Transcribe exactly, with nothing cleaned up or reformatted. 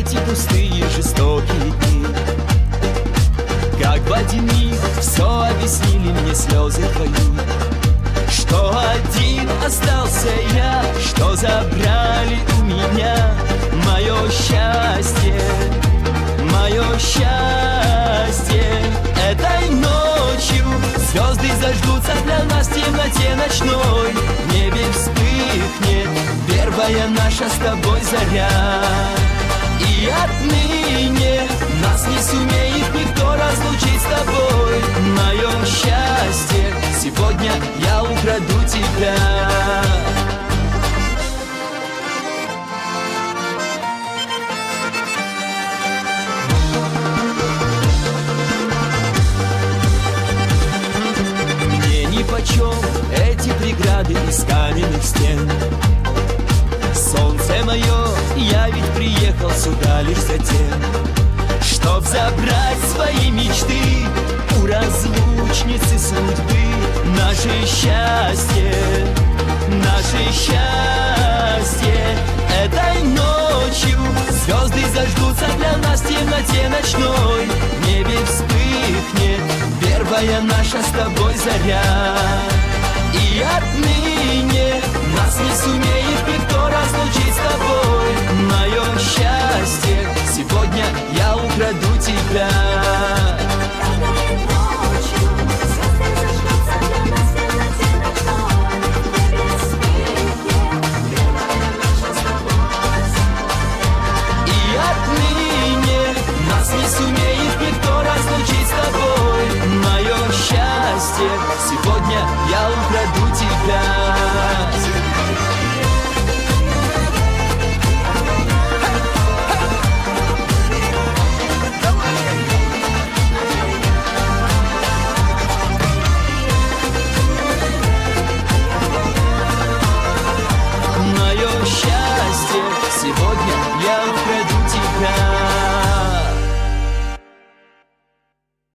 эти пустые жестокие дни. Как в один миг все объяснили мне слезы твои, что один остался я, что забрали у меня мое счастье, мое счастье. Этой ночью звезды зажгутся для нас в темноте ночной, в небе вспыхнет первая наша с тобой заря. И отныне нас не сумеет никто разлучить с тобой. Мое счастье, сегодня я украду тебя. Мне нипочем эти преграды из каменных стен. Солнце мое, я ведь приехал сюда лишь за тем, чтоб забрать свои мечты у разлучницы судьбы. Наше счастье, наше счастье. Этой ночью звезды зажгутся для нас в темноте ночной, в небе вспыхнет первая наша с тобой заря. И отныне нас не сумеет никто разлучить с тобой. Мое счастье, сегодня я украду тебя. И отныне нас не сумеет никто разлучить с тобой. Мое счастье, сегодня я украду тебя.